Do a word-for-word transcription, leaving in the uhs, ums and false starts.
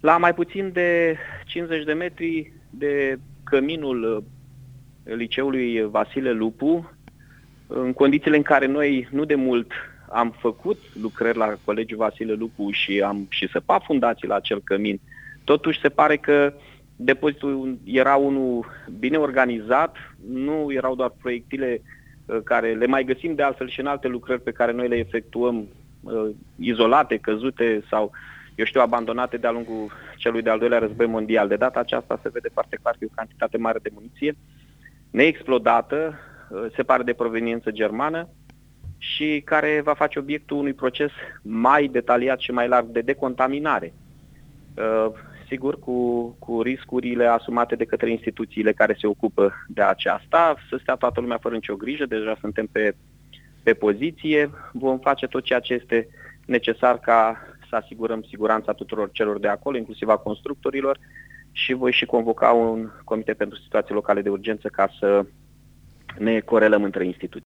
la mai puțin de cincizeci de metri de căminul liceului Vasile Lupu, în condițiile în care noi nu de mult am făcut lucrări la Colegiul Vasile Lupu și am și săpat fundații la acel cămin. Totuși se pare că depozitul era unul bine organizat, nu erau doar proiectile care le mai găsim de altfel și în alte lucrări pe care noi le efectuăm uh, izolate, căzute sau, eu știu, abandonate de-a lungul celui de-al doilea război mondial. De data aceasta se vede foarte clar că e o cantitate mare de muniție, neexplodată, uh, se pare de proveniență germană și care va face obiectul unui proces mai detaliat și mai larg de decontaminare. Uh, sigur, cu, cu riscurile asumate de către instituțiile care se ocupă de aceasta, să stea toată lumea fără nicio grijă, deja suntem pe, pe poziție, vom face tot ceea ce este necesar ca să asigurăm siguranța tuturor celor de acolo, inclusiv a constructorilor, și voi și convoca un comitet pentru situații locale de urgență ca să ne corelăm între instituții.